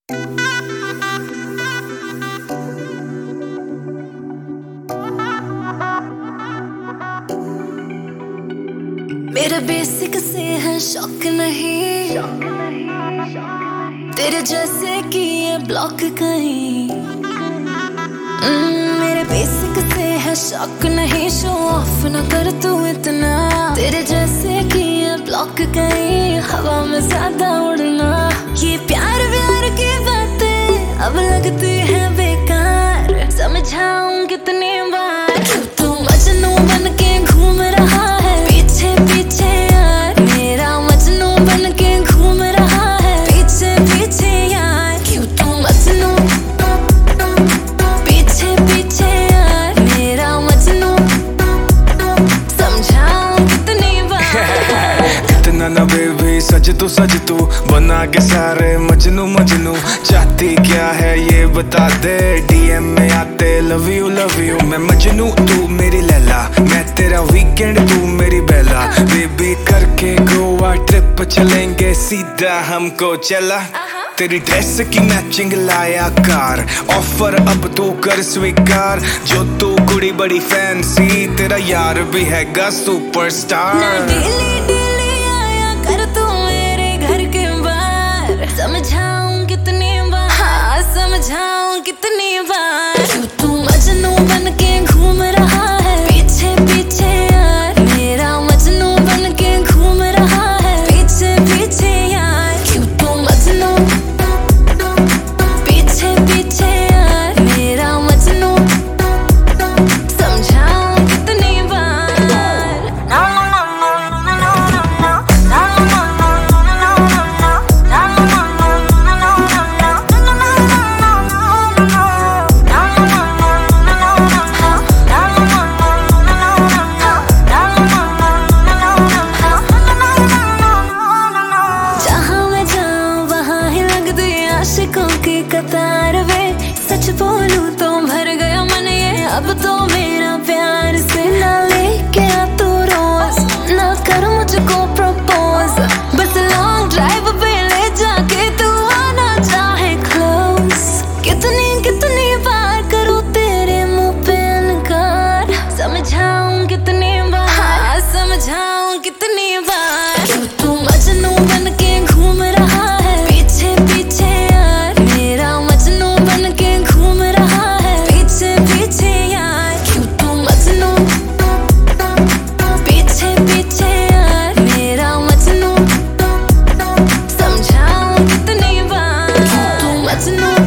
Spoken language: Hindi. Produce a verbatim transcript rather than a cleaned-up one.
मेरे बेसिक से है शौक नहीं, तेरे जैसे कि ये ब्लॉक कहीं। मेरे बेसिक से है शौक नहीं, शो ऑफ ना कर तू इतना, तेरे जैसे कि ये ब्लॉक कहीं। हवा में ज्यादा उड़ना, ये प्यार व्यार की बातें अब लगती है बेकार। समझाऊं कितनी बार, क्यों तू मजनू बन के घूम रहा है पीछे पीछे यार। मेरा मजनू बन के घूम रहा है पीछे पीछे यार। क्यों तू मजनू पीछे पीछे यार, मेरा मजनू। समझाऊं कितनी बार कितना ना बेबी सज तू सज तू बना के सारे मजनू मजनू। चाहती क्या है ये बता दे, डीएम में आते लव यू लव यू। मैं मजनू तू मेरी लैला, मैं तेरा वीकेंड तू मेरी बेला। बेबी करके गोवा ट्रिप चलेंगे सीधा हमको चला। तेरी ड्रेस की मैचिंग लाया कार, ऑफर अब तू कर स्वीकार। जो तू कुड़ी बड़ी फैंसी, तेरा यार भी हैगा सुपरस्टार। डेली डेली आया कर तू मेरे घर के बाहर। समझाऊं कितनी बार, हाँ समझाऊं कितनी बार। क्यों तू मजनू बन के घूम रहा है पीछे पीछे यार। मेरा मजनू बन के घूम रहा है पीछे पीछे यार। क्यों तू मजनू पीछे पीछे यार, मेरा मजनू। समझाऊं कितनी बार। आशिकों की कतार वे, सच बोलूं तो भर गया मन ये अब तो मेरा प्यार से। ना लेके आ तू रोज, ना कर मुझको प्रपोज, बस लॉन्ग ड्राइव पे ले जाके तू आना चाहे क्लोज। कितनी कितनी बार करूं तेरे मुंह पे इनकार। समझाऊं कितनी बार, हाँ समझाऊं कितनी बार। क्यों तू मजनू बन के घूम रहा है पीछे पीछे यार। मेरा मजनू बन के घूम रहा है पीछे पीछे यार। क्यों तू मजनू पीछे पीछे यार, मेरा मजनू। समझाऊं कितनी बार, क्यों तू मजनू।